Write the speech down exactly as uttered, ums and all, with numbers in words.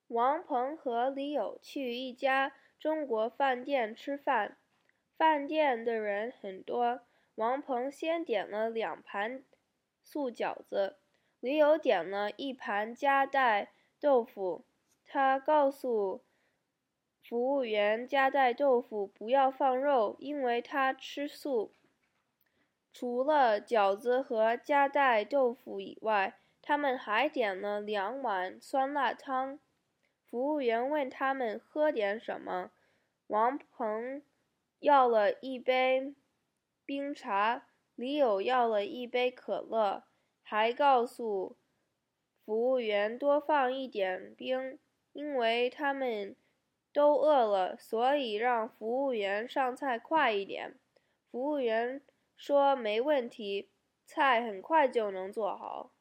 王鹏和李友去一家中国饭店吃饭，饭店的人很多。王鹏先点了两盘素饺子，李友点了一盘夹带豆腐。他告诉服务员夹带豆腐不要放肉，因为他吃素。除了饺子和夹带豆腐以外，他们还点了两碗酸辣汤。服务员问他们喝点什么，王鹏要了一杯冰茶，李友要了一杯可乐，还告诉服务员多放一点冰，因为他们都饿了，所以让服务员上菜快一点。服务员说没问题，菜很快就能做好。